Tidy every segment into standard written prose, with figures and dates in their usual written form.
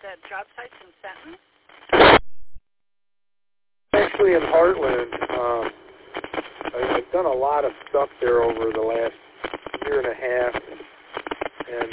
at job sites in Fenton? Actually, in Heartland, I've done a lot of stuff there over the last year and a half, and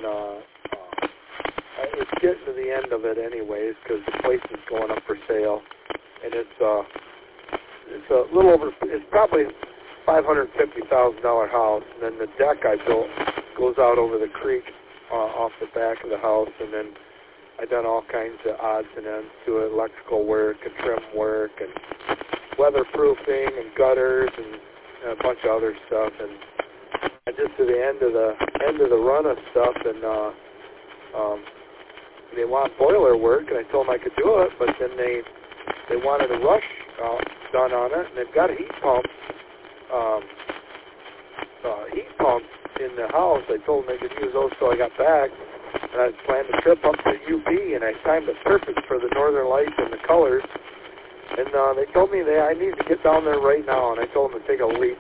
it's getting to the end of it anyways because the place is going up for sale, and it's a little over. It's probably $550,000 house, and then the deck I built goes out over the creek off the back of the house, and then I done all kinds of odds and ends to it, electrical work and trim work and weatherproofing and gutters and a bunch of other stuff, and just to the end of the run of stuff, and they want boiler work, and I told them I could do it, but then they wanted a rush done on it, and they've got a heat pump in the house. I told them they could use those till I got back, and I planned a trip up to UP, and I timed it perfect for the northern lights and the colors, and they told me that I need to get down there right now, and I told them to take a leap.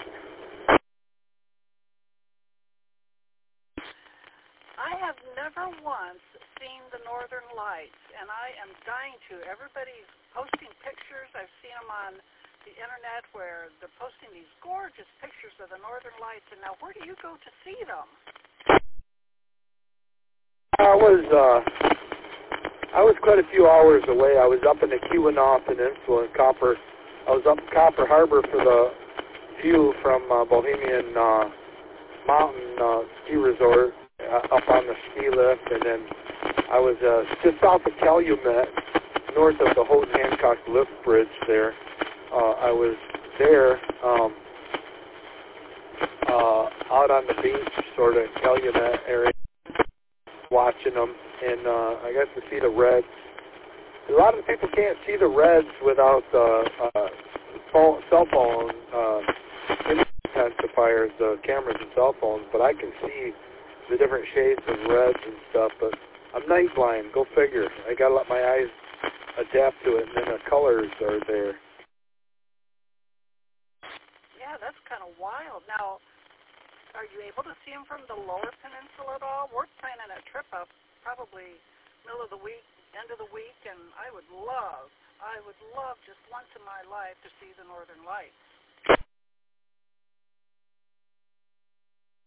I have never once seen the northern lights, and I am dying to. Everybody's posting pictures. I've seen them on the internet where they're posting these gorgeous pictures of the northern lights, and now where do you go to see them? I was quite a few hours away. I was up in the Keweenaw Peninsula in Copper. I was up in Copper Harbor for the view from Bohemian Mountain Ski Resort up on the ski lift, and then I was just south of Calumet, north of the Houghton Hancock lift bridge there. I was there out on the beach, sort of Calumet area, watching them, and I got to see the reds. A lot of people can't see the reds without cell phone intensifiers, the cameras and cell phones, but I can see the different shades of reds and stuff, but I'm night blind, go figure. I got to let my eyes adapt to it, and then the colors are there. Yeah, that's kind of wild. Now, are you able to see them from the lower peninsula at all? We're planning a trip up probably middle of the week, end of the week, and I would love just once in my life to see the northern lights.